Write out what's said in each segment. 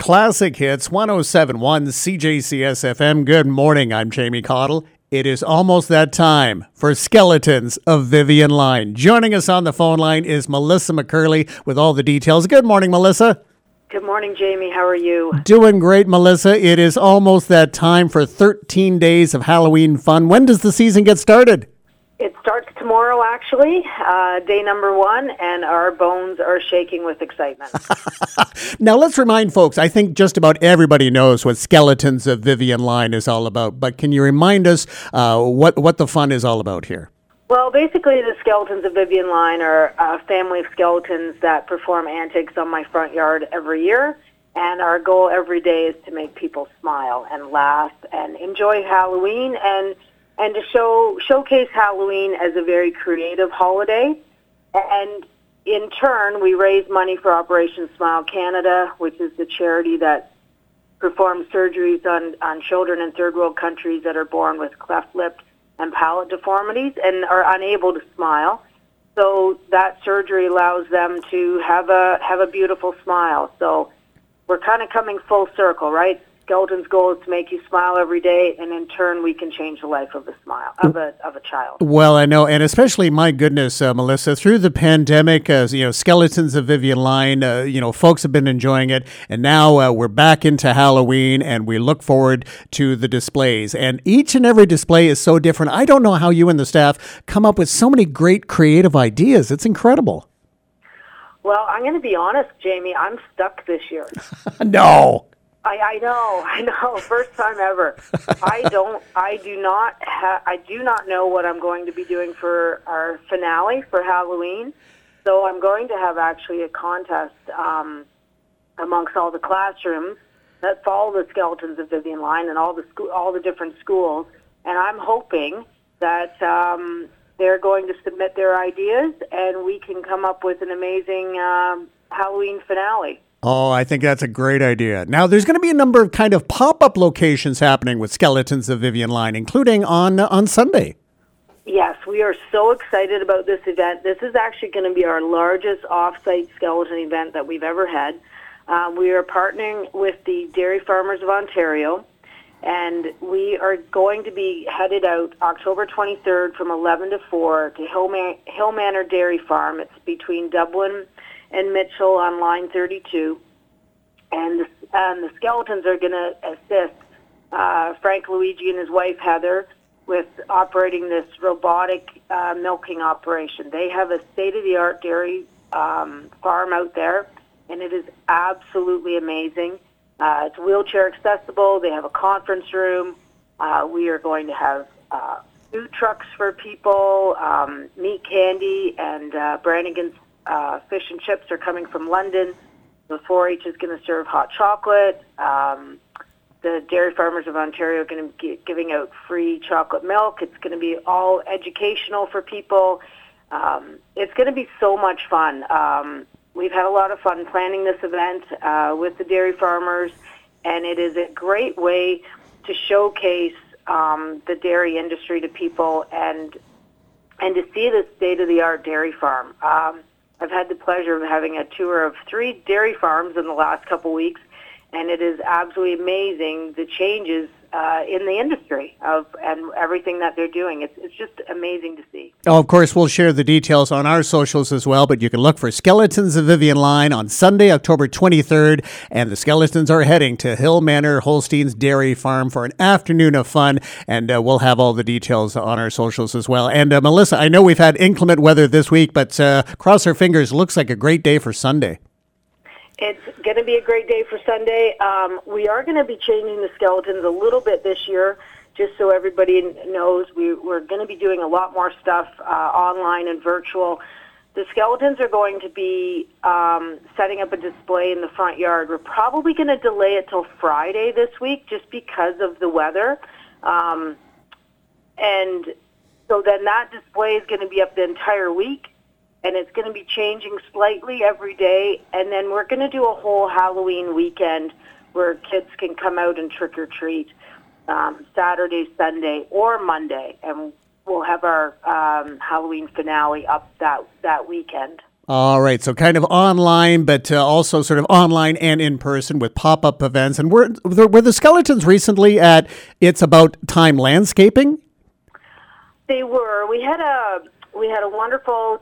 Classic Hits 1071 CJCS FM. Good morning. I'm Jamie Cottle. It is almost that time for Skeletons of Vivian Line. Joining us on the phone line is Melissa McCurley with all the details. Good morning, Melissa. Good morning, Jamie. How are you? Doing great, Melissa. It is almost that time for 13 days of Halloween fun. When does the season get started? It starts tomorrow, actually, day number 1, and our bones are shaking with excitement. Now, let's remind folks, I think just about everybody knows what Skeletons of Vivian Line is all about, but can you remind us what the fun is all about here? Well, basically, the Skeletons of Vivian Line are a family of skeletons that perform antics on my front yard every year, and our goal every day is to make people smile and laugh and enjoy Halloween and to showcase Halloween as a very creative holiday. And in turn, we raise money for Operation Smile Canada, which is the charity that performs surgeries on children in third world countries that are born with cleft lip and palate deformities and are unable to smile. So that surgery allows them to have a beautiful smile. So we're kind of coming full circle, right? Skeleton's goal is to make you smile every day, and in turn, we can change the life of a child. Well, I know, and especially, my goodness, Melissa, through the pandemic, Skeletons of Vivian Line, folks have been enjoying it, and now we're back into Halloween, and we look forward to the displays. And each and every display is so different. I don't know how you and the staff come up with so many great creative ideas. It's incredible. Well, I'm going to be honest, Jamie. I'm stuck this year. No. I know. First time ever. I do not know what I'm going to be doing for our finale for Halloween. So I'm going to have actually a contest amongst all the classrooms that follow the Skeletons of Vivian Line and all the different schools. And I'm hoping that they're going to submit their ideas and we can come up with an amazing Halloween finale. Oh, I think that's a great idea. Now, there's going to be a number of kind of pop-up locations happening with Skeletons of Vivian Line, including on Sunday. Yes, we are so excited about this event. This is actually going to be our largest off-site skeleton event that we've ever had. We are partnering with the Dairy Farmers of Ontario, and we are going to be headed out October 23rd from 11 to 4 to Hill Manor Dairy Farm. It's between Dublin and Mitchell on line 32, and the skeletons are going to assist Frank Luigi and his wife Heather with operating this robotic milking operation. They have a state-of-the-art dairy farm out there, and it is absolutely amazing. It's wheelchair accessible. They have a conference room. We are going to have food trucks for people, meat candy, and Brannigan's fish and chips are coming from London. The 4-H is going to serve hot chocolate. The Dairy Farmers of Ontario are going to be giving out free chocolate milk. It's going to be all educational for people. It's going to be so much fun. We've had a lot of fun planning this event with the dairy farmers, and it is a great way to showcase the dairy industry to people and to see the state-of-the-art dairy farm. I've had the pleasure of having a tour of 3 dairy farms in the last couple weeks, and it is absolutely amazing the changes in the industry and everything that they're doing. It's just amazing to see. Oh, of course, we'll share the details on our socials as well, but you can look for Skeletons of Vivian Line on Sunday, October 23rd, and the Skeletons are heading to Hill Manor Holstein's Dairy Farm for an afternoon of fun, and we'll have all the details on our socials as well. And Melissa, I know we've had inclement weather this week, but cross our fingers, looks like a great day for Sunday. It's going to be a great day for Sunday. We are going to be changing the skeletons a little bit this year, just so everybody knows. We're going to be doing a lot more stuff online and virtual. The skeletons are going to be setting up a display in the front yard. We're probably going to delay it till Friday this week just because of the weather. And so then that display is going to be up the entire week. And it's going to be changing slightly every day. And then we're going to do a whole Halloween weekend where kids can come out and trick-or-treat Saturday, Sunday, or Monday. And we'll have our Halloween finale up that weekend. All right, so kind of online, but also sort of online and in person with pop-up events. And were the Skeletons recently at It's About Time Landscaping? They were. We had a wonderful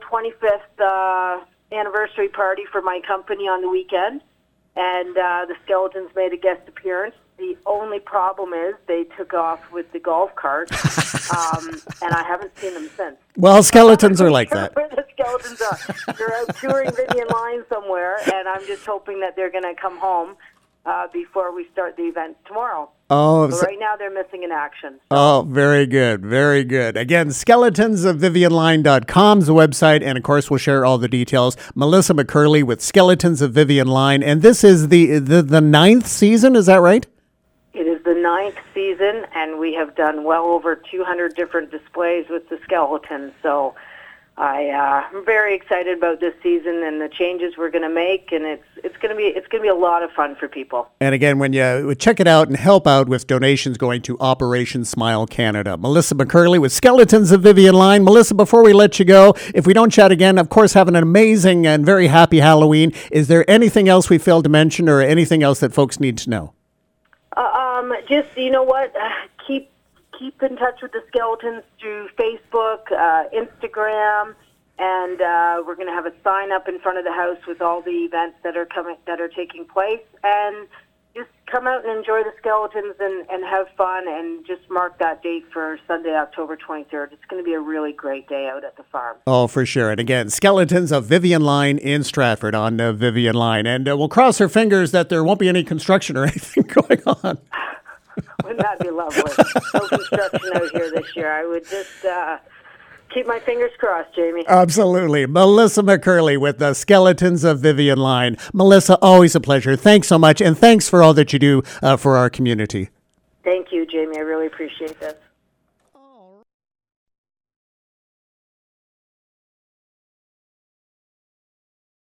25th anniversary party for my company on the weekend, and the Skeletons made a guest appearance. The only problem is they took off with the golf cart, and I haven't seen them since. Well, Skeletons are like that. Where the Skeletons are. They're out touring Vivian Line somewhere, and I'm just hoping that they're going to come home before we start the event tomorrow. Oh, so right now they're missing in action. So. Oh, very good. Very good. Again, skeletonsofvivianline.com is the website, and of course we'll share all the details. Melissa McCurley with Skeletons of Vivian Line, and this is the ninth season, is that right? It is the 9th season, and we have done well over 200 different displays with the Skeletons. So I'm very excited about this season and the changes we're going to make, and it's going to be a lot of fun for people. And again, when you check it out and help out with donations going to Operation Smile Canada. Melissa McCurley with Skeletons of Vivian Line. Melissa, before we let you go, if we don't chat again, of course, have an amazing and very happy Halloween. Is there anything else we failed to mention or anything else that folks need to know? Just, you know what, keep in touch with the Skeletons through Facebook, Instagram, and we're going to have a sign up in front of the house with all the events that are taking place, and just come out and enjoy the Skeletons and have fun, and just mark that date for Sunday, October 23rd. It's going to be a really great day out at the farm. Oh, for sure. And again, Skeletons of Vivian Line in Stratford on Vivian Line. And we'll cross our fingers that there won't be any construction or anything going on. Wouldn't that be lovely? No construction out here this year. I would just keep my fingers crossed, Jamie. Absolutely. Melissa McCurley with the Skeletons of Vivian Line. Melissa, always a pleasure. Thanks so much, and thanks for all that you do for our community. Thank you, Jamie. I really appreciate this.